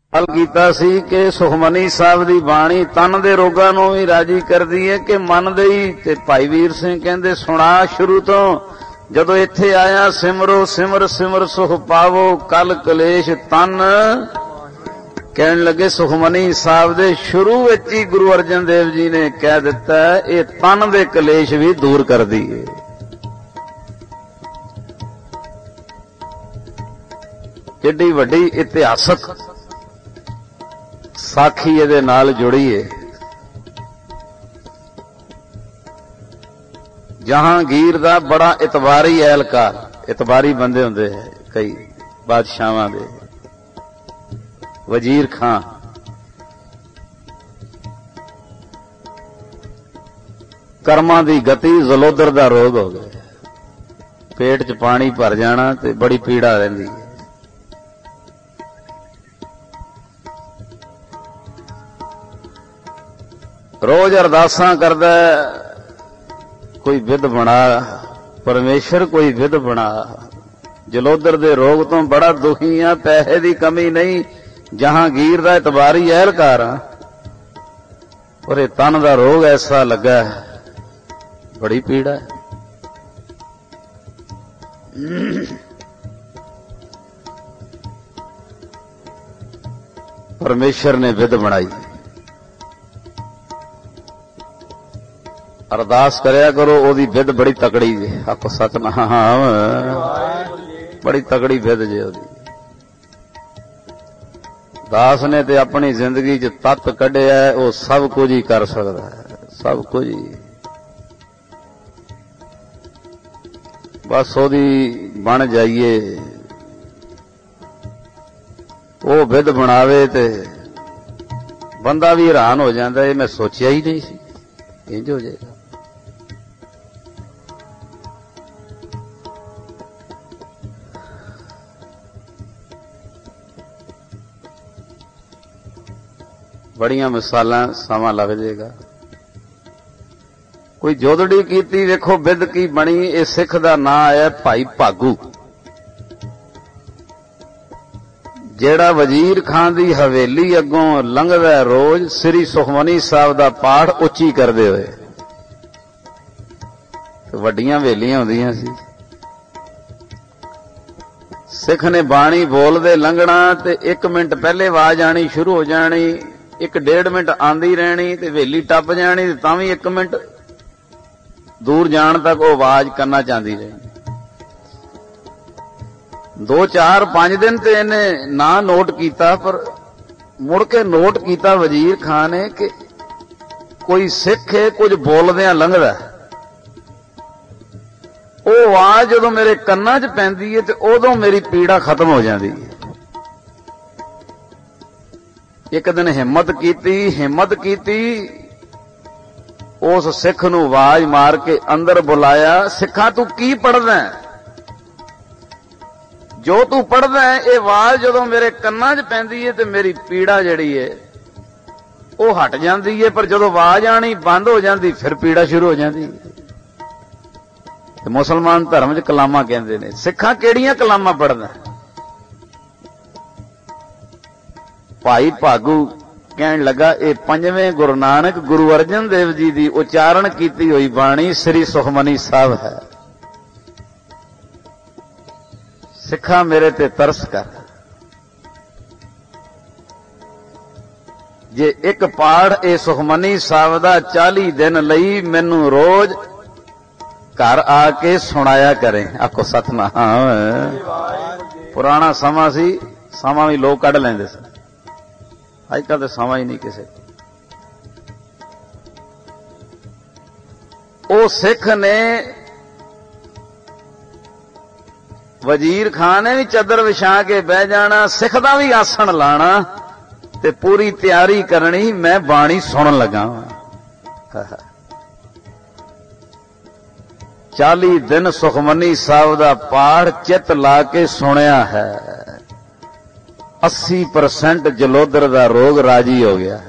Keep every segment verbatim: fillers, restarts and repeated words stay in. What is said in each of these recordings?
ਗੱਲ ਕੀਤਾ ਸੀ ਕਿ ਸੁਖਮਨੀ ਸਾਹਿਬ ਦੀ ਬਾਣੀ ਤਨ ਦੇ ਰੋਗਾਂ ਨੂੰ ਵੀ ਰਾਜੀ ਕਰਦੀ ਹੈ ਕਿ ਮਨ ਦੇ ਹੀ। ਤੇ ਭਾਈ ਵੀਰ ਸਿੰਘ ਕਹਿੰਦੇ ਸੁਣਾ ਸ਼ੁਰੂ ਤੋਂ, ਜਦੋਂ ਇੱਥੇ ਆਇਆ ਸਿਮਰੋ ਸਿਮਰ ਸਿਮਰ ਸੁਖ ਪਾਵੋ ਕਲ ਕਲੇਸ਼ ਤਨ। ਕਹਿਣ ਲੱਗੇ ਸੁਖਮਨੀ ਸਾਹਿਬ ਦੇ ਸ਼ੁਰੂ ਵਿੱਚ ਹੀ ਗੁਰੂ ਅਰਜਨ ਦੇਵ ਜੀ ਨੇ ਕਹਿ ਦਿੱਤਾ ਇਹ ਤਨ ਦੇ ਕਲੇਸ਼ ਵੀ ਦੂਰ ਕਰਦੀ ਹੈ। ਕਿੱਡੀ ਵੱਡੀ ਇਤਿਹਾਸਕ ਸਾਖੀ ਇਹਦੇ ਨਾਲ ਜੁੜੀ ਹੈ। ਜਹਾਂਗੀਰ ਦਾ ਬੜਾ ਇਤਬਾਰੀ ਐਲਕਾਰ, ਇਤਬਾਰੀ ਬੰਦੇ ਹੁੰਦੇ ਹੈ ਕਈ ਬਾਦਸ਼ਾਹਾਂ ਦੇ, ਵਜ਼ੀਰ ਖਾਂ ਕਰਮਾਂ ਦੀ ਗਤੀ ਜ਼ਲੋਦਰ ਦਾ ਰੋਗ ਹੋ ਗਿਆ, ਪੇਟ 'ਚ ਪਾਣੀ ਭਰ ਜਾਣਾ ਤੇ ਬੜੀ ਪੀੜਾ ਰਹਿੰਦੀ ਹੈ। ਰੋਜ਼ ਅਰਦਾਸਾਂ ਕਰਦਾ ਕੋਈ ਵਿਧ ਬਣਾ ਪਰਮੇਸ਼ਰ, ਕੋਈ ਵਿਧ ਬਣਾ। ਜਲੋਦਰ ਦੇ ਰੋਗ ਤੋਂ ਬੜਾ ਦੁਖੀ ਆ, ਪੈਸੇ ਦੀ ਕਮੀ ਨਹੀਂ, ਜਹਾਂਗੀਰ ਦਾ ਇਤਬਾਰੀ ਅਹਿਲਕਾਰ ਆ, ਪਰ ਇਹ ਤਨ ਦਾ ਰੋਗ ਐਸਾ ਲੱਗਾ ਬੜੀ ਪੀੜਾ ਹੈ। ਪਰਮੇਸ਼ਰ ਨੇ ਵਿਧ ਬਣਾਈ। ਅਰਦਾਸ ਕਰਿਆ ਕਰੋ, ਉਹਦੀ ਵਿਧ ਬੜੀ ਤਕੜੀ ਜੇ। ਆਖੋ ਸਤਨਾਮ, ਬੜੀ ਤਕੜੀ ਵਿਧ ਜੇ ਉਹਦੀ। ਦਾਸ ਨੇ ਤੇ ਆਪਣੀ ਜ਼ਿੰਦਗੀ 'ਚ ਤੱਤ ਕੱਢਿਆ, ਉਹ ਸਭ ਕੁਝ ਹੀ ਕਰ ਸਕਦਾ ਹੈ, ਸਭ ਕੁਝ ਹੀ। ਬਸ ਉਹਦੀ ਬਣ ਜਾਈਏ, ਉਹ ਵਿਧ ਬਣਾਵੇ ਤੇ ਬੰਦਾ ਵੀ ਹੈਰਾਨ ਹੋ ਜਾਂਦਾ, ਇਹ ਮੈਂ ਸੋਚਿਆ ਹੀ ਨਹੀਂ ਸੀ ਇੰਜ ਹੋ ਜਾਏਗਾ। ਬੜੀਆਂ ਮਿਸਾਲਾਂ, ਸਮਾਂ ਲੱਗ ਜਾਏਗਾ। ਕੋਈ ਜੋਦੜੀ ਕੀਤੀ, ਵੇਖੋ ਬਿੱਦ ਕੀ ਬਣੀ। ਇਹ ਸਿੱਖ ਦਾ ਨਾਂ ਆਇਆ ਭਾਈ ਭਾਗੂ, ਜਿਹੜਾ ਵਜ਼ੀਰ ਖਾਨ ਦੀ ਹਵੇਲੀ ਅੱਗੋਂ ਲੰਘਦਾ ਰੋਜ਼ ਸ੍ਰੀ ਸੁਖਮਨੀ ਸਾਹਿਬ ਦਾ ਪਾਠ ਉੱਚੀ ਕਰਦੇ ਹੋਏ। ਵੱਡੀਆਂ ਹਵੇਲੀਆਂ ਹੁੰਦੀਆਂ ਸੀ, ਸਿੱਖ ਨੇ ਬਾਣੀ ਬੋਲਦੇ ਲੰਘਣਾ ਤੇ ਇੱਕ ਮਿੰਟ ਪਹਿਲੇ ਆਵਾਜ਼ ਆਣੀ ਸ਼ੁਰੂ ਹੋ ਜਾਣੀ, ਇੱਕ ਡੇਢ ਮਿੰਟ ਆਂਦੀ ਰਹਿਣੀ ਤੇ ਹਵੇਲੀ ਟੱਪ ਜਾਣੀ, ਤੇ ਤਾਂ ਵੀ ਇੱਕ ਮਿੰਟ ਦੂਰ ਜਾਣ ਤੱਕ ਉਹ ਆਵਾਜ਼ ਕੰਨਾਂ 'ਚ ਆਂਦੀ ਰਹਿਣੀ। ਦੋ ਚਾਰ ਪੰਜ ਦਿਨ ਤੇ ਇਹਨੇ ਨਾ ਨੋਟ ਕੀਤਾ, ਪਰ ਮੁੜ ਕੇ ਨੋਟ ਕੀਤਾ ਵਜ਼ੀਰ ਖਾਨ ਨੇ ਕਿ ਕੋਈ ਸਿੱਖ ਹੈ ਕੁਝ ਬੋਲਦਿਆਂ ਲੰਘਦਾ, ਉਹ ਆਵਾਜ਼ ਜਦੋਂ ਮੇਰੇ ਕੰਨਾਂ 'ਚ ਪੈਂਦੀ ਹੈ ਤੇ ਉਦੋਂ ਮੇਰੀ ਪੀੜਾ ਖਤਮ ਹੋ ਜਾਂਦੀ ਹੈ। ਇੱਕ ਦਿਨ ਹਿੰਮਤ ਕੀਤੀ ਹਿੰਮਤ ਕੀਤੀ ਉਸ ਸਿੱਖ ਨੂੰ ਆਵਾਜ਼ ਮਾਰ ਕੇ ਅੰਦਰ ਬੁਲਾਇਆ, ਸਿੱਖਾ ਤੂੰ ਕੀ ਪੜ੍ਹਦਾ? ਜੋ ਤੂੰ ਪੜ੍ਹਦਾ ਹੈ ਇਹ ਆਵਾਜ਼ ਜਦੋਂ ਮੇਰੇ ਕੰਨਾਂ 'ਚ ਪੈਂਦੀ ਹੈ ਤੇ ਮੇਰੀ ਪੀੜਾ ਜਿਹੜੀ ਹੈ ਉਹ ਹਟ ਜਾਂਦੀ ਹੈ, ਪਰ ਜਦੋਂ ਆਵਾਜ਼ ਆਣੀ ਬੰਦ ਹੋ ਜਾਂਦੀ ਫਿਰ ਪੀੜਾ ਸ਼ੁਰੂ ਹੋ ਜਾਂਦੀ ਹੈ। ਤੇ ਮੁਸਲਮਾਨ ਧਰਮ 'ਚ ਕਲਾਮਾਂ ਕਹਿੰਦੇ ਨੇ, ਸਿੱਖਾਂ ਕਿਹੜੀਆਂ ਕਲਾਮਾਂ ਪੜ੍ਹਦਾ? ਭਾਈ ਭਾਗੂ ਕਹਿਣ ਲੱਗਾ ਇਹ ਪੰਜਵੇਂ ਗੁਰੂ ਨਾਨਕ ਗੁਰੂ ਅਰਜਨ ਦੇਵ ਜੀ ਦੀ ਉਚਾਰਨ ਕੀਤੀ ਹੋਈ ਬਾਣੀ ਸ੍ਰੀ ਸੁਖਮਨੀ ਸਾਹਿਬ ਹੈ। ਸਿੱਖਾਂ ਮੇਰੇ ਤੇ ਤਰਸ ਕਰ, ਜੇ ਇੱਕ ਪਾਠ ਇਹ ਸੁਖਮਨੀ ਸਾਹਿਬ ਦਾ ਚਾਲੀ ਦਿਨ ਲਈ ਮੈਨੂੰ ਰੋਜ਼ ਘਰ ਆ ਕੇ ਸੁਣਾਇਆ ਕਰੇ। ਆਖੋ ਸਤਨਾਮ। ਪੁਰਾਣਾ ਸਮਾਂ ਸੀ, ਸਮਾਂ ਵੀ ਲੋਕ ਕੱਢ ਲੈਂਦੇ ਸਨ, ਅੱਜ ਕੱਲ੍ਹ ਤਾਂ ਸਮਾਂ ਹੀ ਨਹੀਂ ਕਿਸੇ। ਉਹ ਸਿੱਖ ਨੇ ਵਜ਼ੀਰ ਖਾਨ ਨੇ ਵੀ ਚੱਦਰ ਵਿਛਾ ਕੇ ਬਹਿ ਜਾਣਾ, ਸਿੱਖ ਦਾ ਵੀ ਆਸਣ ਲਾਣਾ ਤੇ ਪੂਰੀ ਤਿਆਰੀ ਕਰਨੀ, ਮੈਂ ਬਾਣੀ ਸੁਣਨ ਲੱਗਾ। ਚਾਲੀ ਦਿਨ ਸੁਖਮਨੀ ਸਾਹਿਬ ਦਾ ਪਾਠ ਚਿੱਤ ਲਾ ਕੇ ਸੁਣਿਆ ਹੈ। ਅੱਸੀ ਪਰਸੈਂਟ ਜਲੋਦਰ ਦਾ ਰੋਗ ਰਾਜੀ ਹੋ ਗਿਆ।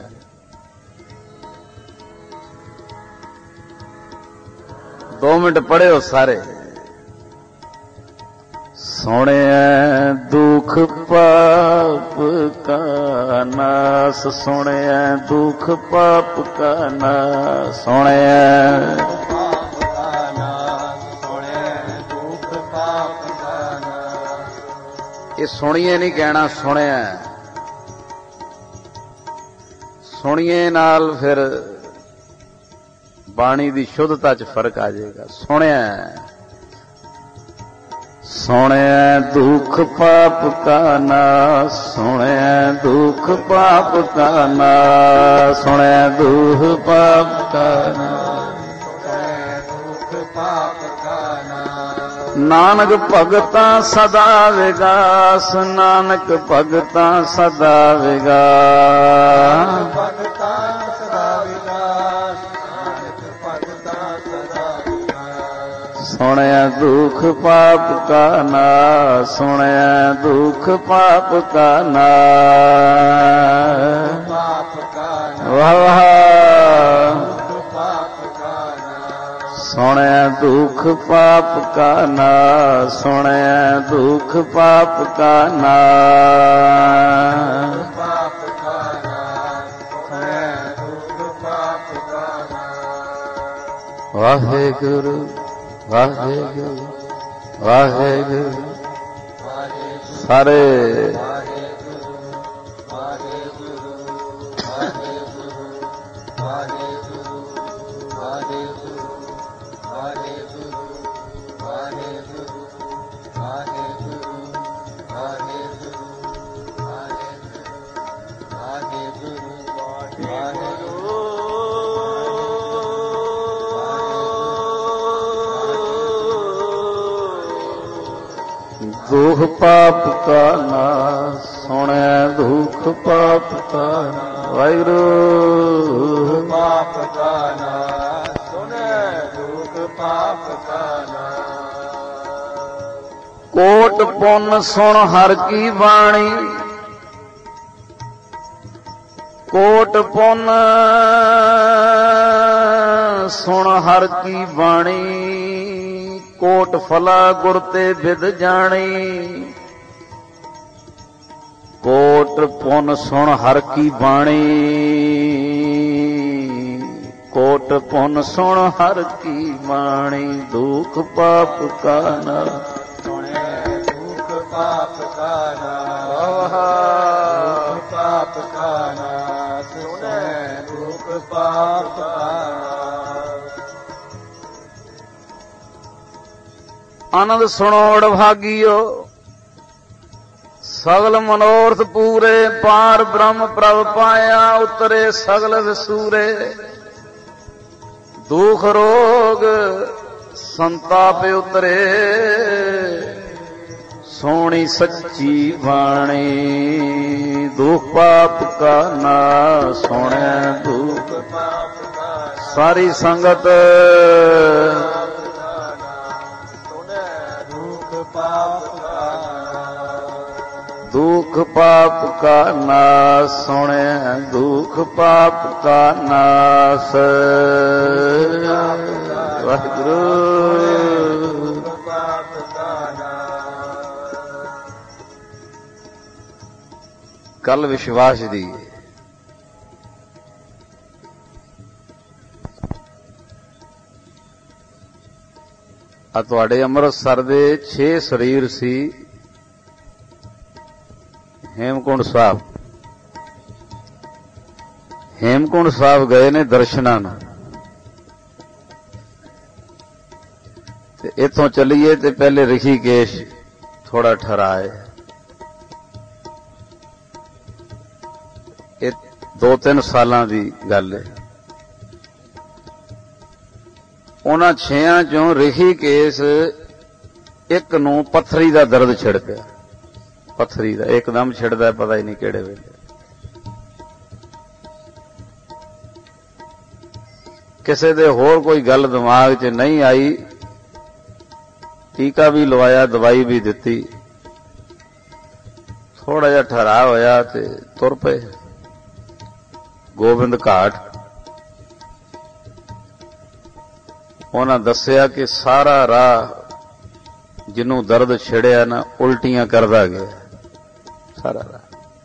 ਦੋ ਮਿੰਟ ਪੜ੍ਹਿਓ ਸਾਰੇ, ਸੁਣਿਐ ਦੁਖ ਪਾਪ ਕਾ ਨਾਸ, ਸੁਣਿਐ ਦੁਖ ਪਾਪ ਕਾ ਨਾਸ, ਸੁਣਿਐ ਇਹ ਸੁਣੀਏ ਨਹੀਂ ਕਹਿਣਾ, ਸੁਣਿਆ। ਸੁਣੀਏ ਨਾਲ ਫਿਰ ਬਾਣੀ ਦੀ ਸ਼ੁੱਧਤਾ 'ਚ ਫਰਕ ਆ ਜਾਏਗਾ। ਸੁਣਿਆ ਸੁਣਿਆ ਦੁਖ ਪਾਪ ਕਾ ਨਾਸ, ਸੁਣਿਆ ਦੁਖ ਪਾਪ ਕਾ ਨਾਸ, ਸੁਣਿਆ ਦੁਖ ਪਾਪ ਕਾ ਨਾਸ, ਸੁਣਿਆ ਦੁਖ ਪਾਪ ਕਾ ਨਾਸ। ਨਾਨਕ ਭਗਤਾਂ ਸਦਾ ਵਿਗਾਸ, ਨਾਨਕ ਭਗਤਾਂ ਸਦਾ ਵਿਗਾਸ, ਭਗਤਾਂ ਸਦਾ ਵਿਗਾਸ, ਨਾਨਕ ਭਗਤਾਂ ਸਦਾ ਵਿਗਾਸ। ਸੁਣਿਆ ਦੁਖ ਪਾਪ ਕਾ ਨਾਸ, ਸੁਣਿਆ ਦੁਖ ਪਾਪ ਕਾ ਨਾਸ, ਵਾਹ ਵਾਹ। ਸੁਣਿਆ ਦੁਖ ਪਾਪ ਕਾ ਨਾਸ, ਸੁਣਿਆ ਦੁਖ ਪਾਪ ਕਾ ਨਾਸ, ਵਾਹਿਗੁਰੂ ਵਾਹਿਗੁਰੂ ਵਾਹਿਗੁਰੂ ਸਾਰੇ। ਦੁਖ ਪਾਪ ਕਾ ਨਾਸ, ਸੁਣਿਆ ਦੁਖ ਪਾਪ ਕਾ ਨਾਸ, ਵਾਹਿਗੁਰੂ ਪਾਪ ਕਾ ਨਾਸ, ਸੁਣਿਆ ਦੁਖ ਪਾਪ ਕਾ ਨਾਸ। ਕੋਟ ਪੁੰਨ ਸੁਣ ਹਰ ਕੀ ਬਾਣੀ, ਕੋਟ ਪੁੰਨ ਸੁਣ ਹਰ ਕੀ ਬਾਣੀ, ਕੋਟ ਫਲਾ ਗੁਰ ਤੇ ਵਿਦ ਜਾਣੀ। ਕੋਟ ਪੁੰਨ ਸੁਣ ਹਰ ਕੀ ਬਾਣੀ, ਕੋਟ ਪੁੰਨ ਸੁਣ ਹਰ ਕੀ ਬਾਣੀ। ਦੁਖ ਪਾਪ ਕਾ ਨਾਸ, ਸੁਣਿਆ ਦੁਖ ਪਾਪ ਕਾ ਨਾਸ, ਦੁਖ ਪਾਪ ਕਾ ਨਾਸ, ਸੁਣਿਆ ਦੁਖ ਪਾਪ ਕਾ ਨਾਸ। ਆਨੰਦ ਸੁਣੋੜ ਭਾਗੀਓ, ਸਗਲ ਮਨੋਰਥ ਪੂਰੇ। ਪਾਰ ਬ੍ਰਹਮ ਪ੍ਰਭ ਪਾਇਆ, ਉਤਰੇ ਸਗਲ ਵਿਸੂਰੇ। ਦੁਖ ਰੋਗ ਸੰਤਾਪ ਉਤਰੇ, ਸੋਹਣੀ ਸੱਚੀ ਬਾਣੀ। ਦੁਖ ਪਾਪ ਕਾ ਨਾਸ, ਸੁਣਿਆ ਦੁਖ ਪਾਪ ਕਾ। ਸਾਰੀ ਸੰਗਤ ਦੁਖ ਪਾਪ ਕਾ ਨਾਸ, ਸੁਣਿਆ ਦੁਖ ਪਾਪ ਕਾ ਨਾਸ, ਵਾਹਿਗੁਰੂ ਪਾਪ ਕਾ ਨਾਸ। ਕੱਲ ਵਿਸ਼ਵਾਸ ਦੀ ਆ ਤੁਹਾਡੇ ਅੰਮ੍ਰਿਤਸਰ ਦੇ ਛੇ ਸਰੀਰ ਸੀ। ਹੇਮਕੁੰਡ ਸਾਹਿਬ ਹੇਮਕੁੰਡ ਸਾਹਿਬ ਗਏ ਨੇ ਦਰਸ਼ਨਾਂ ਨੂੰ, ਤੇ ਇੱਥੋਂ ਚੱਲੀਏ ਤੇ ਪਹਿਲੇ ਰਿਸ਼ੀਕੇਸ਼ ਥੋੜਾ ਠਹਿਰਾਏ। ਇਹ ਦੋ ਤਿੰਨ ਸਾਲਾਂ ਦੀ ਗੱਲ ਹੈ। ਉਹਨਾਂ ਛੇਆਂ ਚੋਂ ਰਿਸ਼ੀਕੇਸ਼ ਇੱਕ ਨੂੰ ਪੱਥਰੀ ਦਾ ਦਰਦ ਛਿੜ ਪਿਆ। ਪੱਥਰੀ ਦਾ ਇੱਕਦਮ ਛਿੜਦਾ, ਪਤਾ ਹੀ ਨਹੀਂ ਕਿਹੜੇ ਵੇਲੇ। ਕਿਸੇ ਦੇ ਹੋਰ ਕੋਈ ਗੱਲ ਦਿਮਾਗ 'ਚ ਨਹੀਂ ਆਈ, ਟੀਕਾ ਵੀ ਲਵਾਇਆ, ਦਵਾਈ ਵੀ ਦਿੱਤੀ, ਥੋੜਾ ਜਿਹਾ ਠਹਿਰਾ ਹੋਇਆ ਤੇ ਤੁਰ ਪਏ ਗੋਬਿੰਦ ਘਾਟ। ਉਹਨਾਂ ਦੱਸਿਆ ਕਿ ਸਾਰਾ ਰਾਹ ਜਿਹਨੂੰ ਦਰਦ ਛਿੜਿਆ ਨਾ ਉਲਟੀਆਂ ਕਰਦਾ ਗਿਆ ਸਾਰਾ ਰਾਹ।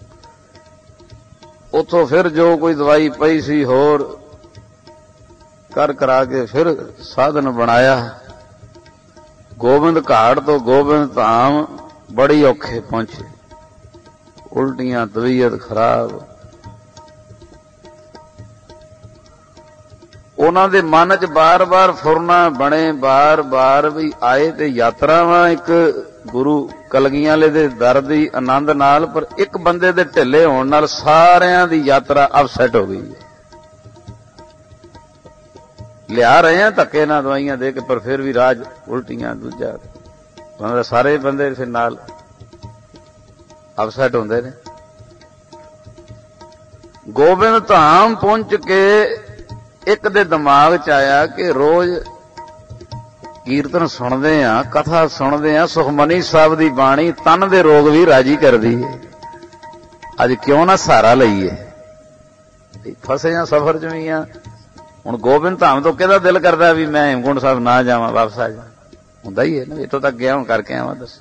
ਉੱਥੋਂ ਫਿਰ ਜੋ ਕੋਈ ਦਵਾਈ ਪਈ ਸੀ ਹੋਰ ਕਰ ਕਰਾ ਕੇ ਫਿਰ ਸਾਧਨ ਬਣਾਇਆ। ਗੋਬਿੰਦ ਘਾਟ ਤੋਂ ਗੋਬਿੰਦ ਧਾਮ ਬੜੀ ਔਖੇ ਪਹੁੰਚੇ। ਉਲਟੀਆਂ, ਤਬੀਅਤ ਖਰਾਬ। ਉਹਨਾਂ ਦੇ ਮਨ 'ਚ ਬਾਰ-ਬਾਰ ਫੁਰਨਾ ਬਣੇ, ਬਾਰ-ਬਾਰ ਵੀ ਆਏ ਤੇ ਯਾਤਰਾਵਾਂ ਇੱਕ ਗੁਰੂ ਕਲਗੀਆਂ ਵਾਲੇ ਦੇ ਦਰ ਦੀ ਆਨੰਦ ਨਾਲ, ਪਰ ਇੱਕ ਬੰਦੇ ਦੇ ਢਿੱਲੇ ਹੋਣ ਨਾਲ ਸਾਰਿਆਂ ਦੀ ਯਾਤਰਾ ਅਪਸੈਟ ਹੋ ਗਈ ਹੈ। ਲਿਆ ਰਹੇ ਆ ਧੱਕੇ ਨਾਲ ਦਵਾਈਆਂ ਦੇ ਕੇ, ਪਰ ਫਿਰ ਵੀ ਰਾਜ ਉਲਟੀਆਂ, ਦੂਜਾ ਮਤਲਬ ਸਾਰੇ ਬੰਦੇ ਫਿਰ ਨਾਲ ਅਪਸੈਟ ਹੁੰਦੇ ਨੇ। ਗੋਬਿੰਦ ਧਾਮ ਪਹੁੰਚ ਕੇ ਇੱਕ ਦੇ ਦਿਮਾਗ 'ਚ ਆਇਆ ਕਿ ਰੋਜ਼ ਕੀਰਤਨ ਸੁਣਦੇ ਆ, ਕਥਾ ਸੁਣਦੇ ਆ, ਸੁਖਮਨੀ ਸਾਹਿਬ ਦੀ ਬਾਣੀ ਤਨ ਦੇ ਰੋਗ ਵੀ ਰਾਜੀ ਕਰਦੀ ਹੈ। ਅੱਜ ਕਿਉਂ ਨਾ ਸਹਾਰਾ ਲਈਏ। ਫਸੇ ਆ ਸਫ਼ਰ 'ਚ ਵੀ ਆ। ਹੁਣ ਗੋਬਿੰਦ ਧਾਮ ਤੋਂ ਕਿਹਦਾ ਦਿਲ ਕਰਦਾ ਵੀ ਮੈਂ ਹੇਮਕੁੰਟ ਸਾਹਿਬ ਨਾ ਜਾਵਾਂ, ਵਾਪਸ ਆ ਜਾ? ਹੁੰਦਾ ਹੀ ਹੈ ਨਾ। ਇੱਥੋਂ ਤੱਕ ਗਿਆ, ਹੁਣ ਕਰਕੇ ਆਵਾਂ। ਦੱਸ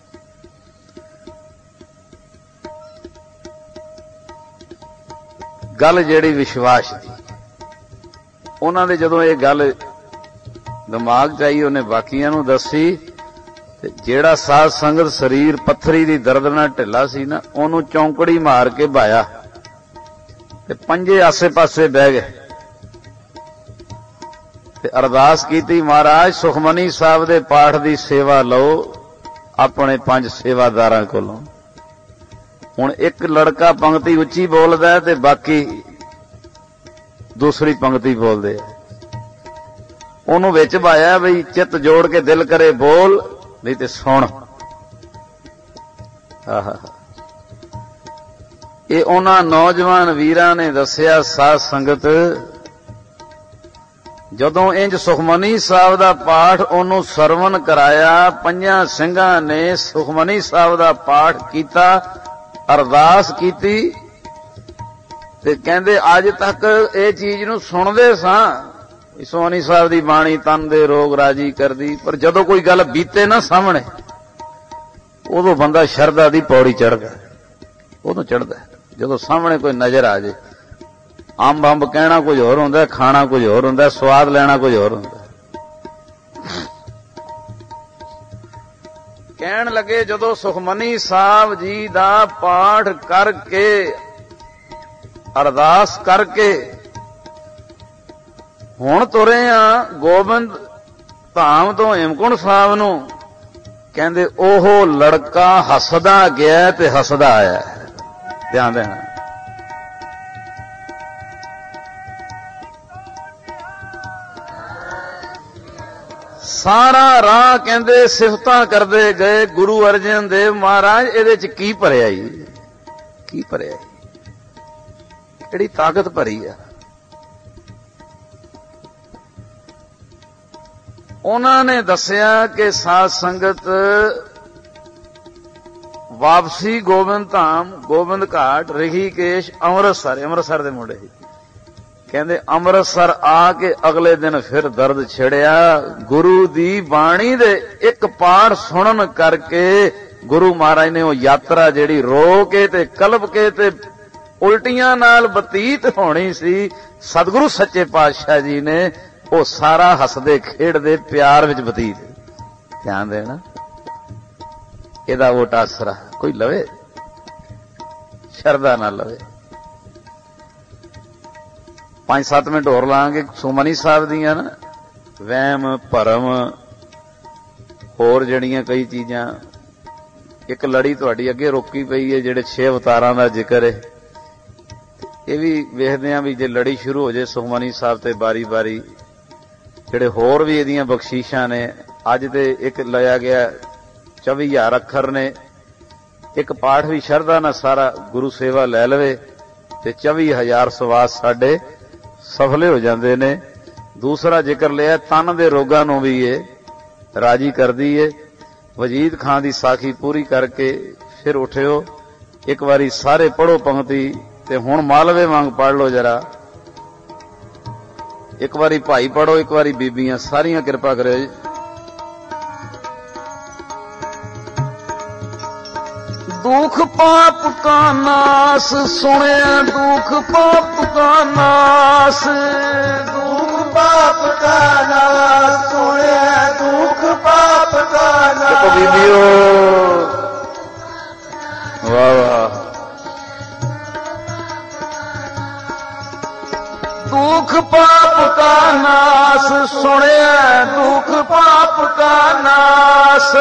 ਗੱਲ ਜਿਹੜੀ ਵਿਸ਼ਵਾਸ ਦੀ, ਉਹਨਾਂ ਦੇ ਜਦੋਂ ਇਹ ਗੱਲ ਦਿਮਾਗ 'ਚ ਆਈ, ਉਹਨੇ ਬਾਕੀਆਂ ਨੂੰ ਦੱਸੀ। ਤੇ ਜਿਹੜਾ ਸਾਧ ਸੰਗਤ ਸਰੀਰ ਪੱਥਰੀ ਦੀ ਦਰਦ ਨਾਲ ਢਿੱਲਾ ਸੀ ਨਾ, ਉਹਨੂੰ ਚੌਂਕੜੀ ਮਾਰ ਕੇ ਭਾਇਆ ਤੇ ਪੰਜੇ ਆਸੇ ਪਾਸੇ ਬਹਿ ਗਏ ਤੇ ਅਰਦਾਸ ਕੀਤੀ, ਮਹਾਰਾਜ ਸੁਖਮਨੀ ਸਾਹਿਬ ਦੇ ਪਾਠ ਦੀ ਸੇਵਾ ਲਓ ਆਪਣੇ ਪੰਜ ਸੇਵਾਦਾਰਾਂ ਕੋਲੋਂ। ਹੁਣ ਇੱਕ ਲੜਕਾ ਪੰਕਤੀ ਉੱਚੀ ਬੋਲਦਾ ਤੇ ਬਾਕੀ ਦੂਸਰੀ ਪੰਕਤੀ ਬੋਲਦੇ ਆ। ਉਹਨੂੰ ਵਿੱਚ ਪਾਇਆ ਬਈ ਚਿੱਤ ਜੋੜ ਕੇ ਦਿਲ ਕਰੇ ਬੋਲ, ਨਹੀਂ ਤੇ ਸੁਣ। ਆਹਾ, ਇਹ ਉਹਨਾਂ ਨੌਜਵਾਨ ਵੀਰਾਂ ਨੇ ਦੱਸਿਆ ਸਾਧ ਸੰਗਤ, ਜਦੋਂ ਇੰਜ ਸੁਖਮਨੀ ਸਾਹਿਬ ਦਾ ਪਾਠ ਉਹਨੂੰ ਸਰਵਣ ਕਰਾਇਆ, ਪੰਜਾਂ ਸਿੰਘਾਂ ਨੇ ਸੁਖਮਨੀ ਸਾਹਿਬ ਦਾ ਪਾਠ ਕੀਤਾ, ਅਰਦਾਸ ਕੀਤੀ ਤੇ ਕਹਿੰਦੇ ਅੱਜ ਤੱਕ ਇਹ ਚੀਜ਼ ਨੂੰ ਸੁਣਦੇ ਸਾਂ, ਸੁਖਮਨੀ ਸਾਹਿਬ ਦੀ ਬਾਣੀ ਤਨ ਦੇ ਰੋਗ ਰਾਜੀ ਕਰਦੀ, ਪਰ ਜਦੋਂ ਕੋਈ ਗੱਲ ਬੀਤੇ ਨਾ ਸਾਹਮਣੇ, ਉਦੋਂ ਬੰਦਾ ਸ਼ਰਧਾ ਦੀ ਪੌੜੀ ਚੜ੍ਹਦਾ, ਉਦੋਂ ਚੜ੍ਹਦਾ ਜਦੋਂ ਸਾਹਮਣੇ ਕੋਈ ਨਜ਼ਰ ਆ ਜੇ। ਅੰਬ ਅੰਬ ਕਹਿਣਾ ਕੁਝ ਹੋਰ ਹੁੰਦਾ, ਖਾਣਾ ਕੁਝ ਹੋਰ ਹੁੰਦਾ, ਸਵਾਦ ਲੈਣਾ ਕੁਝ ਹੋਰ ਹੁੰਦਾ। ਕਹਿਣ ਲੱਗੇ ਜਦੋਂ ਸੁਖਮਨੀ ਸਾਹਿਬ ਜੀ ਦਾ ਪਾਠ ਕਰਕੇ, ਅਰਦਾਸ ਕਰਕੇ ਹੁਣ ਤੁਰੇ ਆ ਗੋਬਿੰਦ ਧਾਮ ਤੋਂ ਹੇਮਕੁੰਟ ਸਾਹਿਬ ਨੂੰ, ਕਹਿੰਦੇ ਉਹ ਲੜਕਾ ਹੱਸਦਾ ਗਿਆ ਤੇ ਹੱਸਦਾ ਆਇਆ। ਧਿਆਨ ਦੇਣਾ। ਸਾਰਾ ਰਾਹ ਕਹਿੰਦੇ ਸਿਫਤਾਂ ਕਰਦੇ ਗਏ ਗੁਰੂ ਅਰਜਨ ਦੇਵ ਮਹਾਰਾਜ, ਇਹਦੇ ਚ ਕੀ ਭਰਿਆ ਜੀ, ਕੀ ਭਰਿਆ, ਕਿਹੜੀ ਤਾਕਤ ਭਰੀ ਆ। ਉਹਨਾਂ ਨੇ ਦੱਸਿਆ ਕਿ ਸਾਧ ਸੰਗਤ ਵਾਪਸੀ ਗੋਬਿੰਦ ਧਾਮ, ਗੋਬਿੰਦ ਘਾਟ, ਰਿਸ਼ੀਕੇਸ਼, ਅੰਮ੍ਰਿਤਸਰ, ਅੰਮ੍ਰਿਤਸਰ ਦੇ ਮੁੰਡੇ ਕਹਿੰਦੇ ਅੰਮ੍ਰਿਤਸਰ ਆ ਕੇ ਅਗਲੇ ਦਿਨ ਫਿਰ ਦਰਦ ਛਿੜਿਆ। ਗੁਰੂ ਦੀ ਬਾਣੀ ਦੇ ਇੱਕ ਪਾਠ ਸੁਣਨ ਕਰਕੇ ਗੁਰੂ ਮਹਾਰਾਜ ਨੇ ਉਹ ਯਾਤਰਾ ਜਿਹੜੀ ਰੋ ਕੇ ਤੇ ਕਲਪ ਕੇ ਤੇ ਉਲਟੀਆਂ ਨਾਲ ਬਤੀਤ ਹੋਣੀ ਸੀ, ਸਤਿਗੁਰੂ ਸੱਚੇ ਪਾਤਸ਼ਾਹ ਜੀ ਨੇ ਉਹ ਸਾਰਾ ਹੱਸਦੇ ਖੇਡਦੇ ਪਿਆਰ ਵਿੱਚ ਬਤੀਤ। ਧਿਆਨ ਦੇਣਾ, ਇਹਦਾ ਵੋਟ ਆਸਰਾ ਕੋਈ ਲਵੇ, ਸ਼ਰਧਾ ਨਾਲ ਲਵੇ। ਪੰਜ ਸੱਤ ਮਿੰਟ ਹੋਰ ਲਾਂਗੇ ਸੁਖਮਨੀ ਸਾਹਿਬ ਦੀਆਂ ਨਾ, ਵਹਿਮ ਭਰਮ ਹੋਰ ਜਿਹੜੀਆਂ ਕਈ ਚੀਜ਼ਾਂ। ਇੱਕ ਲੜੀ ਤੁਹਾਡੀ ਅੱਗੇ ਰੋਕੀ ਪਈ ਹੈ, ਜਿਹੜੇ ਛੇ ਅਵਤਾਰਾਂ ਦਾ ਜ਼ਿਕਰ ਹੈ, ਇਹ ਵੀ ਵੇਖਦੇ ਹਾਂ ਵੀ ਜੇ ਲੜੀ ਸ਼ੁਰੂ ਹੋ ਜਾਏ ਸੁਖਮਨੀ ਸਾਹਿਬ ਤੇ ਬਾਰੀ ਬਾਰੀ, ਜਿਹੜੇ ਹੋਰ ਵੀ ਇਹਦੀਆਂ ਬਖਸ਼ੀਸ਼ਾਂ ਨੇ। ਅੱਜ ਤੇ ਇੱਕ ਲਿਆ ਗਿਆ ਚੌਵੀ ਹਜ਼ਾਰ ਅੱਖਰ ਨੇ, ਇੱਕ ਪਾਠ ਵੀ ਸ਼ਰਧਾ ਨਾਲ ਸਾਰਾ ਗੁਰੂ ਸੇਵਾ ਲੈ ਲਵੇ ਤੇ ਚੌਵੀ ਹਜ਼ਾਰ ਸਵਾਸ ਸਾਡੇ ਸਫਲੇ ਹੋ ਜਾਂਦੇ ਨੇ। ਦੂਸਰਾ ਜ਼ਿਕਰ ਲਿਆ ਤਨ ਦੇ ਰੋਗਾਂ ਨੂੰ ਵੀ ਇਹ ਰਾਜੀ ਕਰਦੀ ਏ। ਵਜੀਦ ਖਾਂ ਦੀ ਸਾਖੀ ਪੂਰੀ ਕਰਕੇ ਫਿਰ ਉਠਿਓ, ਇੱਕ ਵਾਰੀ ਸਾਰੇ ਪੜ੍ਹੋ ਪੰਕਤੀ ਤੇ ਹੁਣ ਮਾਲਵੇ ਵਾਂਗ ਪੜ੍ਹ ਲਓ ਜਰਾ। ਇੱਕ ਵਾਰੀ ਭਾਈ ਪੜ੍ਹੋ, ਇੱਕ ਵਾਰੀ ਬੀਬੀਆਂ, ਸਾਰੀਆਂ ਕਿਰਪਾ ਕਰਿਓ ਜੀ। दुख पाप का नाश सुने दुख पाप का नाश दुख पाप का नाश सुने दुख पाप का नाश। बीबियो वाह वाह। दुख पाप का नाश सुने दुख पाप का नाश।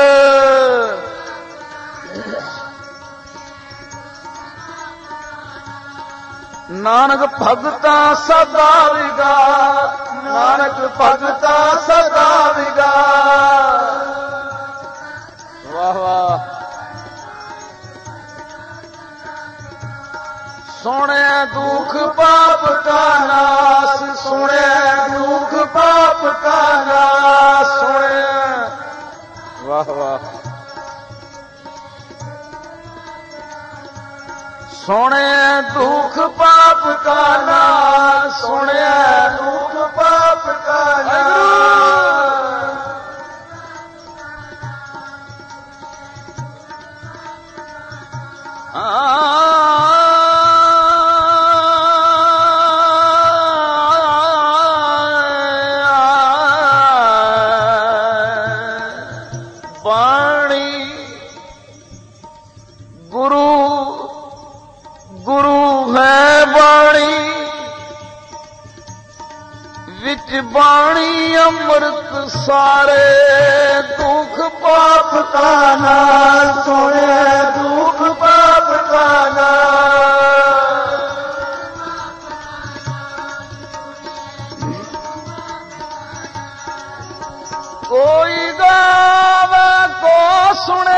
नानक भगता सदा विगा नानक भगता सदा विगा। वाह वाह। सुने दुख पाप का नाश सुने दुख पाप का नाश। सुने वाह वाह। सुने दुख पाप का नाश सुने दुख पाप का नाश। बाणी गुरु गुरु है बाणी विच बाणी अमृत सारे। दुख पाप का नाश सुने दुख पाप का नाश। कोई गावे को सुने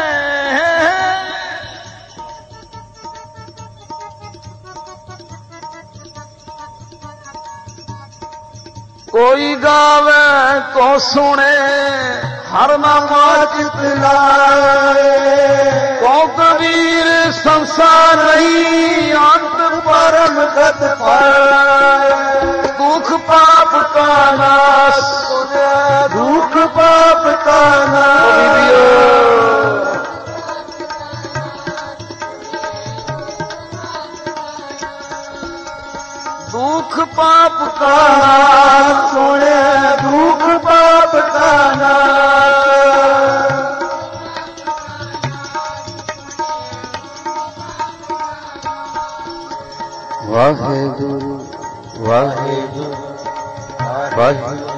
कोई गावे को सुने हर नामा चित लाए। को कबीर संसार नहीं अंत परम गत पाए। दुख पाप का नाश सुने दुख पाप का नाश। दुख पाप का नाश सुने दुख पाप का नाश। वाहेगुरु वाहेगुरु वाहेगुरु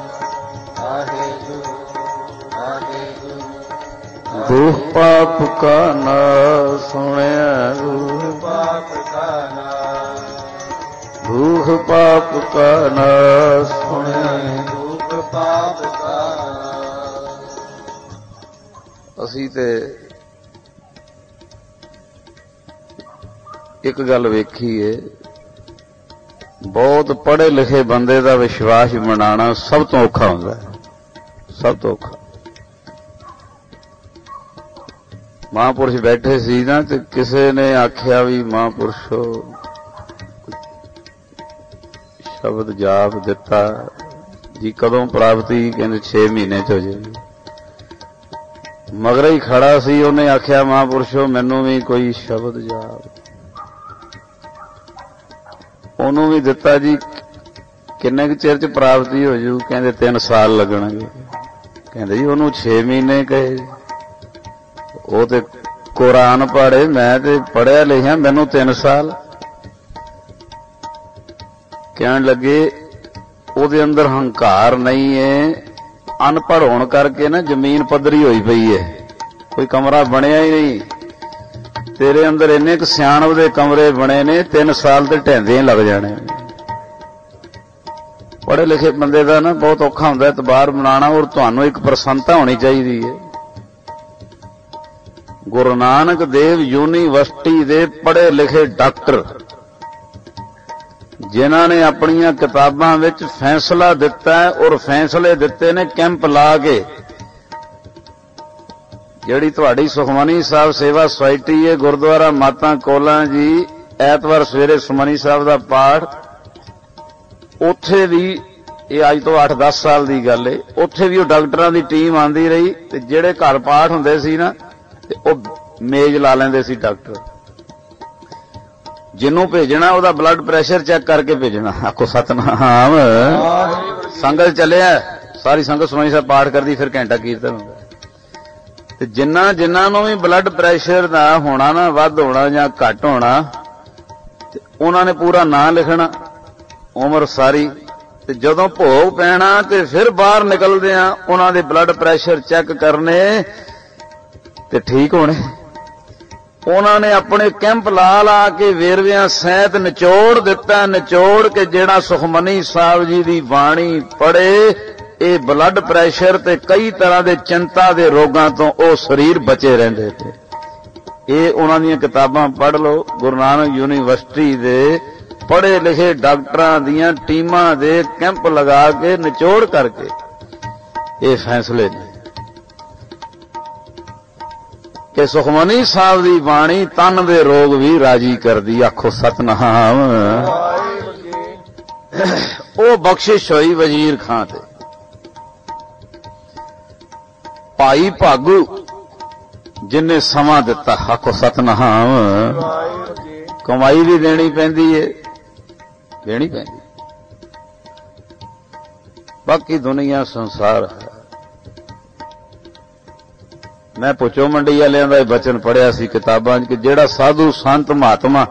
दुख पाप का नाश सुने दुख पाप का नाश। दुख पाप का नाश सुने दुख पाप का नाश। असी ते एक गल वेखी है बहुत पढ़े लिखे बंदे का विश्वास बनाना सब तो औखा होंदा है। सब तो औखा। महापुरुष बैठे सी ना ते किसे ने आख्या भी महापुरुषो शब्द जाप दिता जी कदों प्राप्ति कहते छे महीने च हो जाएगी। मगर ही खड़ा सी उन्हें आख्या महापुरुषो मैनू भी कोई शब्द जाप ਉਹਨੂੰ भी दिता जी किन्ने क चिर च प्राप्ति हो जू कहते तीन साल लगणगे। कहते जी ਉਹਨੂੰ छे महीने कहे वो तो कुरान पढ़े मैं तो पढ़िया लिखिया मैनू तीन साल। कहन लगे ਉਹਦੇ अंदर हंकार नहीं है अनपढ़ होने करके ना जमीन पद्धरी होई पई है कोई कमरा बनया ही नहीं। तेरे अंदर इन्ने क सियाणप दे कमरे बने ने तीन साल ते ढैंदे लग जाने। पढ़े लिखे बंदे दा ना बहुत औखा हुंदा इतबार बनाना और तुहानू एक प्रसन्नता होनी चाहिए है। गुरु नानक देव यूनीवर्सिटी दे पढ़े लिखे डॉक्टर जिन्हां ने अपनियां किताबां विच फैसला दिता है और फैसले दिते ने कैंप ला के जिहड़ी तुहाडी सुखमनी साहब सेवा सोसाइटी है गुरुद्वारा माता कोला जी ऐतवार सवेरे सुखमनी साहब दा पाठ उत्थे भी ये अज तो अठ दस साल की गल है उत्थे भी वो डॉक्टरां दी टीम आंदी रही ते जिहड़े घर पाठ हुंदे सी ना ते ओ ਮੇਜ਼ ਲਾ ਲੈਂਦੇ ਸੀ ਡਾਕਟਰ। ਜਿਹਨੂੰ ਭੇਜਣਾ ਉਹਦਾ ਬਲੱਡ ਪ੍ਰੈਸ਼ਰ ਚੈੱਕ ਕਰਕੇ ਭੇਜਣਾ। ਆਖੋ ਸਤਨਾਮ। ਸੰਗਤ ਚੱਲਿਆ, ਸਾਰੀ ਸੰਗਤ ਸੁਖਮਨੀ ਸਾਹਿਬ ਪਾਠ ਕਰਦੀ, ਫਿਰ ਘੰਟਾ ਕੀਰਤਨ ਹੁੰਦਾ। ਤੇ ਜਿੰਨਾ ਜਿੰਨਾਂ ਨੂੰ ਵੀ ਬਲੱਡ ਪ੍ਰੈਸ਼ਰ ਦਾ ਹੋਣਾ ਨਾ, ਵੱਧ ਹੋਣਾ ਜਾਂ ਘੱਟ ਹੋਣਾ, ਤੇ ਉਹਨਾਂ ਨੇ ਪੂਰਾ ਨਾਂ ਲਿਖਣਾ ਉਮਰ ਸਾਰੀ। ਤੇ ਜਦੋਂ ਭੋਗ ਪੈਣਾ ਤੇ ਫਿਰ ਬਾਹਰ ਨਿਕਲਦੇ ਆ, ਉਹਨਾਂ ਦੇ ਬਲੱਡ ਪ੍ਰੈਸ਼ਰ ਚੈੱਕ ਕਰਨੇ ਤੇ ਠੀਕ ਹੋਣੇ। ਉਹਨਾਂ ਨੇ ਆਪਣੇ ਕੈਂਪ ਲਾ ਲਾ ਕੇ ਵੇਰਵਿਆਂ ਸਹਿਤ ਨਿਚੋੜ ਦਿੱਤਾ, ਨਿਚੋੜ ਕੇ ਜਿਹੜਾ ਸੁਖਮਨੀ ਸਾਹਿਬ ਜੀ ਦੀ ਬਾਣੀ ਪੜ੍ਹੇ, ਇਹ ਬਲੱਡ ਪ੍ਰੈਸ਼ਰ ਤੇ ਕਈ ਤਰ੍ਹਾਂ ਦੇ ਚਿੰਤਾ ਦੇ ਰੋਗਾਂ ਤੋਂ ਉਹ ਸਰੀਰ ਬਚੇ ਰਹਿੰਦੇ ਤੇ। ਇਹ ਉਹਨਾਂ ਦੀਆਂ ਕਿਤਾਬਾਂ ਪੜ੍ਹ ਲਓ। ਗੁਰੂ ਨਾਨਕ ਯੂਨੀਵਰਸਿਟੀ ਦੇ ਪੜ੍ਹੇ ਲਿਖੇ ਡਾਕਟਰਾਂ ਦੀਆਂ ਟੀਮਾਂ ਦੇ ਕੈਂਪ ਲਗਾ ਕੇ ਨਿਚੋੜ ਕਰਕੇ ਇਹ ਫੈਸਲੇ ਨੇ ਕਿ ਸੁਖਮਨੀ ਸਾਹਿਬ ਦੀ ਬਾਣੀ ਤਨ ਦੇ ਰੋਗ ਵੀ ਰਾਜੀ ਕਰਦੀ। ਆਖੋ ਸਤਨਾਮ। ਉਹ ਬਖਸ਼ਿਸ਼ ਹੋਈ ਵਜ਼ੀਰ ਖਾਂ ਤੇ। ਭਾਈ ਭਾਗੂ ਜਿੰਨੇ ਸਮਾਂ ਦਿੱਤਾ। ਆਖੋ ਸਤਨਾਮ। ਕਮਾਈ ਵੀ ਦੇਣੀ ਪੈਂਦੀ ਏ, ਦੇਣੀ ਪੈਂਦੀ। ਬਾਕੀ ਦੁਨੀਆ ਸੰਸਾਰ ਹੈ। ਮੈਂ ਪੁੱਛੋ ਮੰਡੀ ਵਾਲਿਆਂ ਦਾ ਇਹ ਬਚਨ ਪੜਿਆ ਸੀ ਕਿਤਾਬਾਂ 'ਚ ਕਿ ਜਿਹੜਾ ਸਾਧੂ ਸੰਤ ਮਹਾਤਮਾ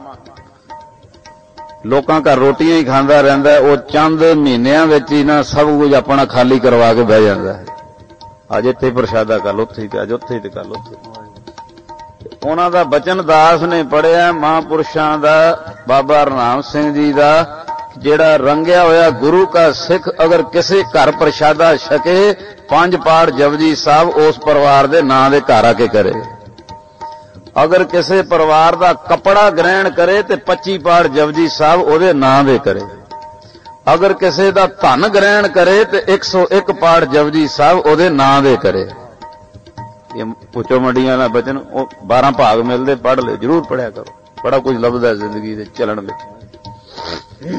ਲੋਕਾਂ ਘਰ ਰੋਟੀਆਂ ਹੀ ਖਾਂਦਾ ਰਹਿੰਦਾ, ਉਹ ਚੰਦ ਮਹੀਨਿਆਂ ਵਿੱਚ ਹੀ ਨਾ ਸਭ ਕੁਝ ਆਪਣਾ ਖਾਲੀ ਕਰਵਾ ਕੇ ਬਹਿ ਜਾਂਦਾ ਹੈ। ਅੱਜ ਇੱਥੇ ਪ੍ਰਸ਼ਾਦਾ, ਕੱਲ ਉੱਥੇ, ਤੇ ਅੱਜ ਉੱਥੇ, ਤੇ ਕੱਲ ਉੱਥੇ। ਉਹਨਾਂ ਦਾ ਬਚਨ ਦਾਸ ਨੇ ਪੜਿਆ, ਮਹਾਂਪੁਰਸ਼ਾਂ ਦਾ, ਬਾਬਾ ਰਣਾਮ ਸਿੰਘ ਜੀ ਦਾ, ਜਿਹੜਾ ਰੰਗਿਆ ਹੋਇਆ ਗੁਰੂ ਕਾ ਸਿੱਖ ਅਗਰ ਕਿਸੇ ਘਰ ਪ੍ਰਸ਼ਾਦਾ ਛਕੇ, ਪੰਜ ਪਾਠ ਜਪਜੀ ਸਾਹਿਬ ਉਸ ਪਰਿਵਾਰ ਦੇ ਨਾਂ ਦੇ ਘਰ ਆ ਕੇ ਕਰੇ। ਅਗਰ ਕਿਸੇ ਪਰਿਵਾਰ ਦਾ ਕੱਪੜਾ ਗ੍ਰਹਿਣ ਕਰੇ ਤੇ ਪੱਚੀ ਪਾਠ ਜਪਜੀ ਸਾਹਿਬ ਉਹਦੇ ਨਾਂ ਦੇ ਕਰੇ। ਅਗਰ ਕਿਸੇ ਦਾ ਧਨ ਗ੍ਰਹਿਣ ਕਰੇ ਤੇ ਇੱਕ ਸੌ ਇੱਕ ਪਾਠ ਜਪਜੀ ਸਾਹਿਬ ਉਹਦੇ ਨਾਂ ਦੇ ਕਰੇ। ਇਹ ਪੁੱਛੋ ਮੰਡੀਆਂ ਦਾ ਬਚਨ, ਉਹ ਬਾਰਾਂ ਭਾਗ ਮਿਲਦੇ, ਪੜ੍ਹ ਲੈ, ਜ਼ਰੂਰ ਪੜ੍ਹਿਆ ਕਰੋ। ਬੜਾ ਕੁਝ ਲੱਭਦਾ ਜ਼ਿੰਦਗੀ ਦੇ ਚੱਲਣ ਵਿੱਚ।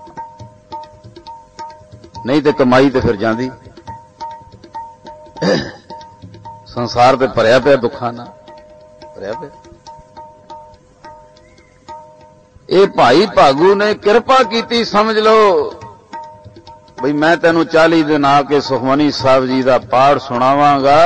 ਨਹੀਂ ਤੇ ਕਮਾਈ ਤੇ ਫਿਰ ਜਾਂਦੀ। ਸੰਸਾਰ ਤੇ ਭਰਿਆ ਪਿਆ ਦੁੱਖਾਂ ਨਾਲ, ਭਰਿਆ ਪਿਆ। ਇਹ ਭਾਈ ਭਾਗੂ ਨੇ ਕਿਰਪਾ ਕੀਤੀ, ਸਮਝ ਲਓ ਬਈ ਮੈਂ ਤੈਨੂੰ ਚਾਲੀ ਦਿਨ ਆ ਕੇ ਸੁਖਮਨੀ ਸਾਹਿਬ ਜੀ ਦਾ ਪਾਠ ਸੁਣਾਵਾਂਗਾ।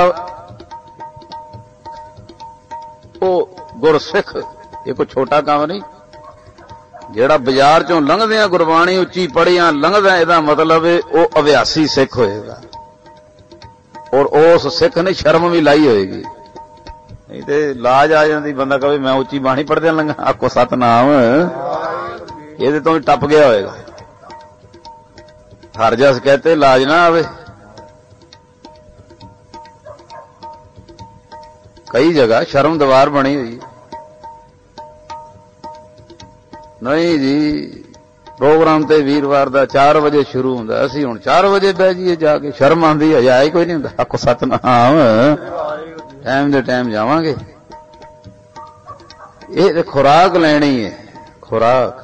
ਉਹ ਗੁਰਸਿੱਖ, ਇਹ ਕੋਈ ਛੋਟਾ ਕੰਮ ਨਹੀਂ। ਜਿਹੜਾ ਬਾਜ਼ਾਰ ਚੋਂ ਲੰਘਦਿਆਂ ਗੁਰਬਾਣੀ ਉੱਚੀ ਪੜ੍ਹਿਆਂ ਲੰਘਦਾ, ਇਹਦਾ ਮਤਲਬ ਉਹ ਅਭਿਆਸੀ ਸਿੱਖ ਹੋਏਗਾ। ਔਰ ਉਸ ਸਿੱਖ ਨੇ ਸ਼ਰਮ ਵੀ ਲਾਈ ਹੋਏਗੀ, ਨਹੀਂ ਤੇ ਲਾਜ ਆ ਜਾਂਦੀ, ਬੰਦਾ ਕਹੇ ਮੈਂ ਉੱਚੀ ਬਾਣੀ ਪੜ੍ਹਦਿਆਂ ਲੰਘਾ। ਆਖੋ ਸਤਨਾਮ। ਇਹਦੇ ਤੋਂ ਵੀ ਟੱਪ ਗਿਆ ਹੋਏਗਾ। ਹਰ ਜਸ ਕਹਤੇ ਲਾਜ ਨਾ ਆਵੇ। ਕਈ ਜਗ੍ਹਾ ਸ਼ਰਮ ਦੀਵਾਰ ਬਣੀ ਹੋਈ। ਨਹੀਂ ਜੀ, ਪ੍ਰੋਗਰਾਮ ਤੇ ਵੀਰਵਾਰ ਦਾ ਚਾਰ ਵਜੇ ਸ਼ੁਰੂ ਹੁੰਦਾ, ਅਸੀਂ ਹੁਣ ਚਾਰ ਵਜੇ ਬਹਿ ਜਾਈਏ ਜਾ ਕੇ, ਸ਼ਰਮ ਆਉਂਦੀ ਹੈ, ਹਜਾ ਹੀ ਕੋਈ ਨਹੀਂ ਹੁੰਦਾ। ਆਖੋ ਸਤਨਾਮ। ਟਾਈਮ ਦੇ ਟਾਈਮ ਜਾਵਾਂਗੇ। ਇਹ ਤੇ ਖੁਰਾਕ ਲੈਣੀ ਹੈ, ਖੁਰਾਕ।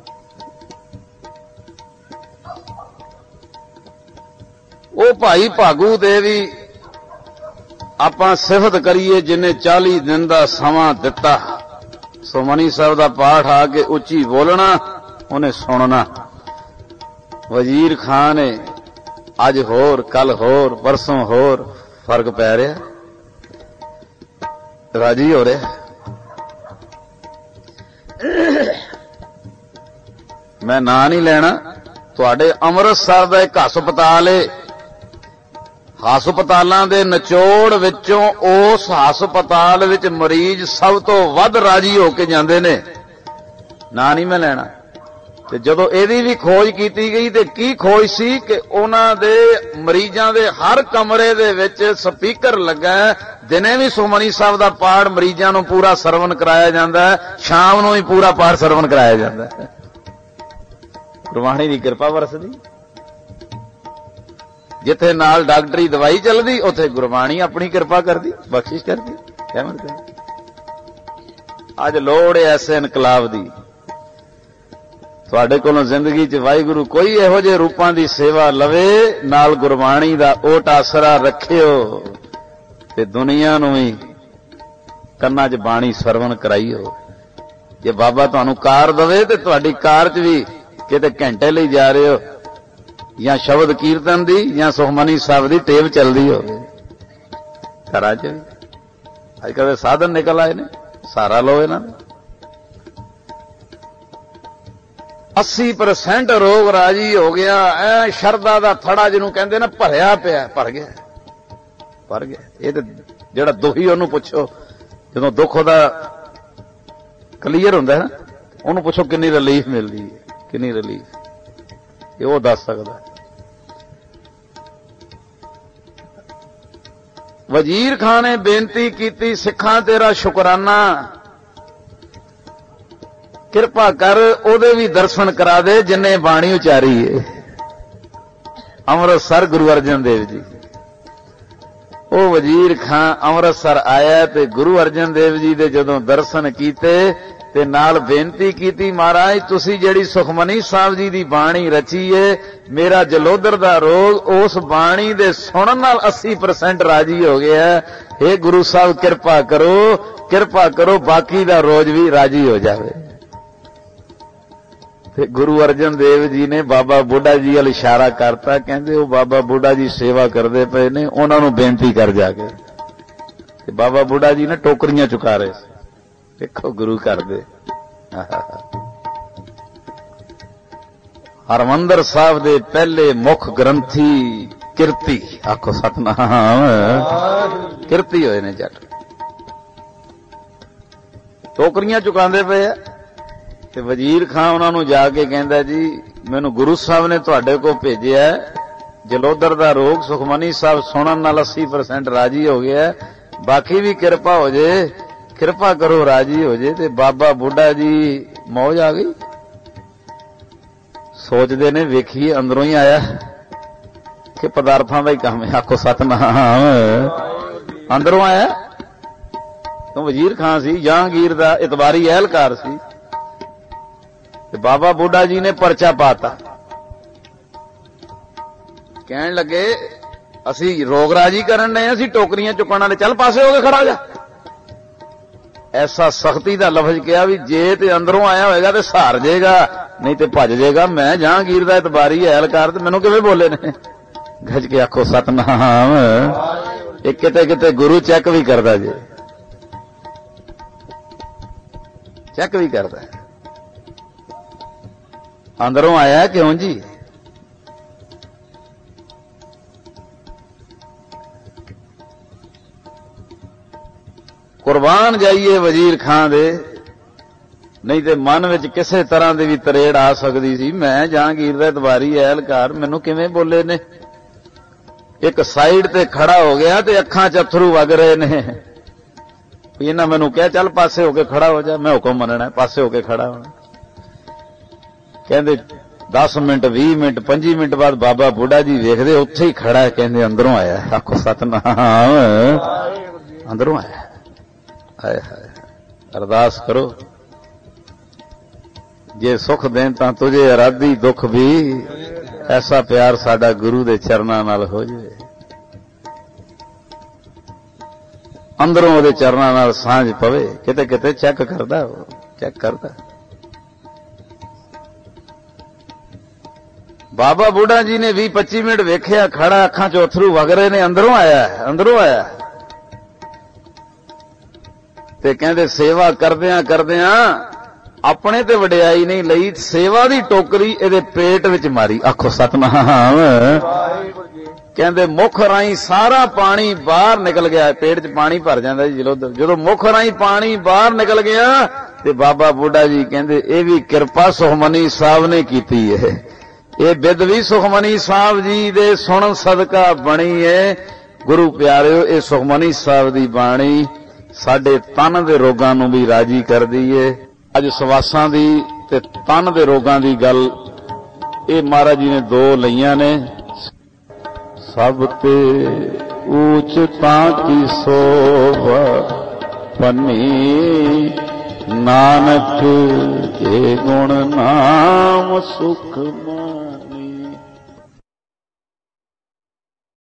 ਉਹ ਭਾਈ ਭਾਗੂ ਦੇ ਵੀ ਆਪਾਂ ਸਿਫਤ ਕਰੀਏ ਜਿਹਨੇ ਚਾਲੀ ਦਿਨ ਦਾ ਸਮਾਂ ਦਿੱਤਾ। ਸੁਖਮਨੀ ਸਾਹਿਬ ਦਾ ਪਾਠ ਆ ਕੇ ਉੱਚੀ ਬੋਲਣਾ, ਉਹਨੇ ਸੁਣਨਾ। ਵਜ਼ੀਰ ਖਾਨ ਨੇ ਅੱਜ ਹੋਰ, ਕੱਲ ਹੋਰ, ਪਰਸੋਂ ਹੋਰ, ਫਰਕ ਪੈ ਰਿਹਾ, ਰਾਜੀ ਹੋ ਰਿਹਾ। ਮੈਂ ਨਾਂ ਨਹੀਂ ਲੈਣਾ, ਤੁਹਾਡੇ ਅੰਮ੍ਰਿਤਸਰ ਦਾ ਇੱਕ ਹਸਪਤਾਲ ਏ, ਹਸਪਤਾਲਾਂ ਦੇ ਨਿਚੋੜ ਵਿੱਚੋਂ ਉਸ ਹਸਪਤਾਲ ਵਿੱਚ ਮਰੀਜ਼ ਸਭ ਤੋਂ ਵੱਧ ਰਾਜੀ ਹੋ ਕੇ ਜਾਂਦੇ ਨੇ। ਨਾਂ ਨਹੀਂ ਮੈਂ ਲੈਣਾ। ਤੇ ਜਦੋਂ ਇਹਦੀ ਵੀ ਖੋਜ ਕੀਤੀ ਗਈ ਤੇ ਕੀ ਖੋਜ ਸੀ ਕਿ ਉਹਨਾਂ ਦੇ ਮਰੀਜ਼ਾਂ ਦੇ ਹਰ ਕਮਰੇ ਦੇ ਵਿੱਚ ਸਪੀਕਰ ਲੱਗਾ। ਦਿਨੇ ਵੀ ਸੁਖਮਨੀ ਸਾਹਿਬ ਦਾ ਪਾਠ ਮਰੀਜ਼ਾਂ ਨੂੰ ਪੂਰਾ ਸਰਵਣ ਕਰਾਇਆ ਜਾਂਦਾ ਹੈ, ਸ਼ਾਮ ਨੂੰ ਵੀ ਪੂਰਾ ਪਾਠ ਸਰਵਣ ਕਰਾਇਆ ਜਾਂਦਾ ਹੈ। ਗੁਰਬਾਣੀ ਦੀ ਕਿਰਪਾ ਵਰਸਦੀ। ਜਿੱਥੇ ਨਾਲ ਡਾਕਟਰੀ ਦਵਾਈ ਚੱਲਦੀ, ਉੱਥੇ ਗੁਰਬਾਣੀ ਆਪਣੀ ਕਿਰਪਾ ਕਰਦੀ, ਬਖਸ਼ਿਸ਼ ਕਰਦੀ। ਕਹਿ ਅੱਜ ਲੋੜ ਹੈ ਐਸੇ ਇਨਕਲਾਬ ਦੀ। ਤੁਹਾਡੇ ਕੋਲੋਂ ਜ਼ਿੰਦਗੀ 'ਚ ਵਾਹਿਗੁਰੂ ਕੋਈ ਇਹੋ ਜਿਹੇ ਰੂਪਾਂ ਦੀ ਸੇਵਾ ਲਵੇ, ਨਾਲ ਗੁਰਬਾਣੀ ਦਾ ਓਟ ਆਸਰਾ ਰੱਖਿਓ ਤੇ ਦੁਨੀਆ ਨੂੰ ਵੀ ਕੰਨਾਂ 'ਚ ਬਾਣੀ ਸਰਵਣ ਕਰਾਈ ਹੋ। ਜੇ ਬਾਬਾ ਤੁਹਾਨੂੰ ਕਾਰ ਦਵੇ ਤੇ ਤੁਹਾਡੀ ਕਾਰ 'ਚ ਵੀ ਕਿਤੇ ਘੰਟੇ ਲਈ ਜਾ ਰਹੇ ਹੋ, ਜਾਂ ਸ਼ਬਦ ਕੀਰਤਨ ਦੀ ਜਾਂ ਸੁਖਮਨੀ ਸਾਹਿਬ ਦੀ ਟੇਪ ਚੱਲਦੀ ਹੋਵੇ ਘਰਾਂ 'ਚ ਵੀ। ਅੱਜ ਕੱਲ੍ਹ ਦੇ ਸਾਧਨ ਨਿਕਲ ਆਏ ਨੇ, ਸਹਾਰਾ ਲਓ ਇਹਨਾਂ ਦਾ। अस्सी परसेंट रोग राजी हो गया। ऐ शरदा दा थड़ा जिन्हों कहते ना भरिया पिया, भर गया भर गया। ये तो जेड़ा दुखी उन्होंने पुछो, जो दुख ओदा क्लीयर होंदा है ना, उन्होंने पुछो कितनी रिलीफ मिलती है, कितनी रिलीफ, ये वो दस सकता है। वजीर खान ने बेनती की, सिखां तेरा शुकराना, किरपा कर ओदे भी दर्शन करा दे जिन्हें बाणी उचारी है। अमृतसर गुरु अर्जन देव जी, ओ वजीर खां अमृतसर आया ते गुरु अर्जन देव जी दे जदों दर्शन कीते ते नाल बेनती कीती, महाराज तुसी जेड़ी सुखमनी साहब जी दी बाणी रची है, मेरा जलोदर दा रोग उस बाणी दे सुनन नाल अस्सी परसेंट राजी हो गया। हे गुरु साहब किरपा करो, किरपा करो बाकी दा रोज भी राजी हो जावे। गुरु अर्जन देव जी ने बाबा बुढ़ा जी वाल इशारा करता, कहते वो बाबा बुढ़ा जी सेवा करते पे ने, उन्होंने बेनती कर जाके। बाबा बुढ़ा जी ने टोकरियां चुका रहे, देखो गुरु कर दे। हरमंदर साहब दे पहले मुख ग्रंथी किरती, आखो सतनाम, किरती होए ने जट, टोकरियां चुकांदे पे। ते वजीर खां उन्होंने जाके कहंदा जी मैनू गुरु साहब ने तुहाडे को भेजिया, जलोदर दा रोग सुखमनी साहब सुनन नाल अस्सी परसेंट राजी हो गया, बाकी भी किरपा हो जे, किरपा करो राजी हो जे। ते बाबा बुढ़ा जी मौज आ गई, सोचते ने वेखिए अंदरों ही आया कि पदार्थां दा ही काम है। आखो सतनाम, अंदरों आया। तो वजीर खां सी, जहांगीर दा इतबारी एहलकार सी। बाबा बुढ़ा जी ने परचा पाता, कहन लगे असी रोग राजी करन डे, असी टोकरियां चुकण वाले, चल पासे हो के खड़ा जा। ऐसा सख्ती दा लफ्ज किया भी जे ते अंदरों आया होएगा ते सहार जाएगा, नहीं ते भज जाएगा। मैं जहांगीर दा इतबारी एहलकार ते मैनू किवें बोले ने। गज के आखो सतनाम। एक किते किते गुरु चेक भी करदा जे, चेक भी करदा है, अंदरों आया क्यों जी। कुर्बान जाइए वजीर खां दे, नहीं ते मन विच किसे तरह की भी तरेड़ आ सकती सी। मैं जहांगीर दा इतबारी एहलकार, मैनू किवें बोले ने। एक साइड ते खड़ा हो गया ते अखां च अथरू वग रहे ने। इन्हां मैनू कहा चल पासे होके खड़ा हो जा, मैं हुक्म मनना, पासे होके खड़ा होना। कहते दस मिनट भी मिनट पंजी मिनट बाद बाबा बुढ़ा जी वेखदे उत्थे ही खड़ा है, कहते अंदरों आया। आखो सतनाम, अंदरों आया। आए हाय, अरदास करो जे सुख दें तां तुझे अराधी दुख भी, ऐसा प्यार साडा गुरु दे चरनां नाल हो जाए। अंदरों उहदे चरनां नाल सांझ पवे। किते किते चेक करदा, चेक करदा। बाबा बुढ़ा जी ने भी पच्ची मिनट वेख्या खड़ा, अखां चों अथरू वग रहे ने, अंदरों आया, अंदरों आया। ते कहंदे सेवा करदियां करदियां अपने ते वडियाई नहीं लई, सेवा दी टोकरी इहदे पेट विच मारी। आखो सतनाम। कहंदे मुख राई सारा पानी बाहर निकल गया, पेट च पानी भर जांदा जी जलोदर। जदों मुख राई पानी बाहर निकल गया ते बाबा बुढ़ा जी कहंदे इह भी किरपा सुखमनी साहब ने कीती है। ये बिद भी सुखमनी साहब जी दे सुन सदका बनी है। गुरु प्यारिओ, ये सुखमनी साहब दी बाणी साडे तन दे रोगां नूं भी राजी करदी है। अज सवासां दी ते तन दे रोगां दी गल ये महाराज जी ने दो लईआं ने। सब ते ऊच तां की शोभा पन्नी, नानक ए गुण नाम सुख मा।